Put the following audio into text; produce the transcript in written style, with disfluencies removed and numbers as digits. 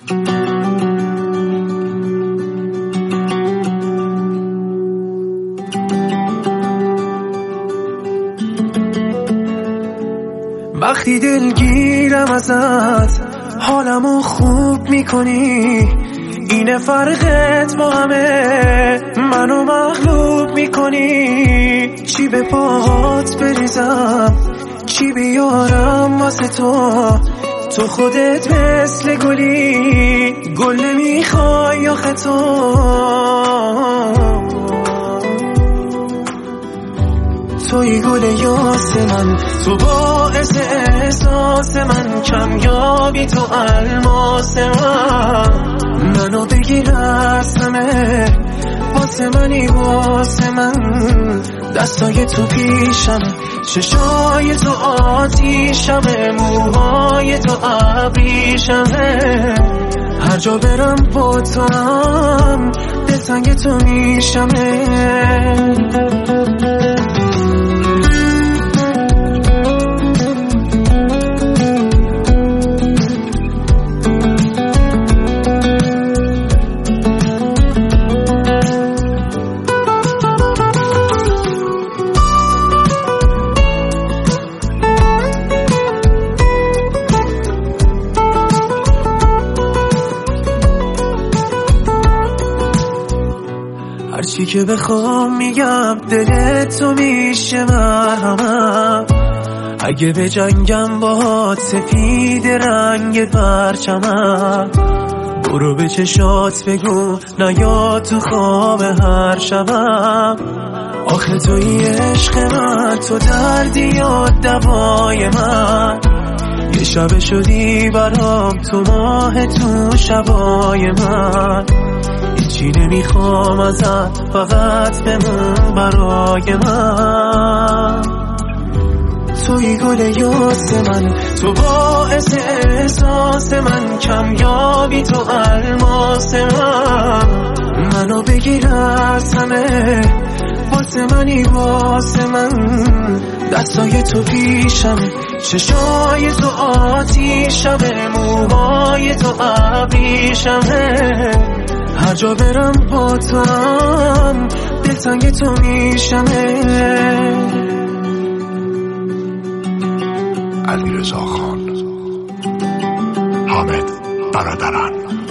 وقتی دلگیرم ازت حالمو خوب میکنی، اینه فرقت با همه، منو مغلوب میکنی. چی به پاهات بریزم، چی بیارم واسه تو خودت مثل گلی، گل نمیخوای آخه توی گل یاس من، تو باعث احساس من، کمیابی تو الماس من. منو بگیر از همه، واسه منی واسه من. دستای تو پیشمه، چشای تو آتیشمه، موهای تو ابریشمه. هر جا برم با تو هم دلتنگ تو میشمه. هرچی که بخوام میگم، دلت تو میشه مرهمم. اگه به جنگم باهات سفید رنگ پرچمم، برو به چشات بگو نیا تو خواب هر شبم. آخه توی عشق من، تو دردی یا دوای من. یه شب شدی برام، تو ماه تو شبای من. هیچی نمیخوام ازت، فقط بمون برای من. توی گل یاس من، تو باعث احساس من، کمیابی تو الماس من. منو بگیر از همه، واسه منی واسه من. دستای تو پیشمه، چشای تو آتیشمه، موهای تو ابریشمه. هر جا برم با تو هم دلتنگ تو میشمه. علیرضا خان، حامد برادران.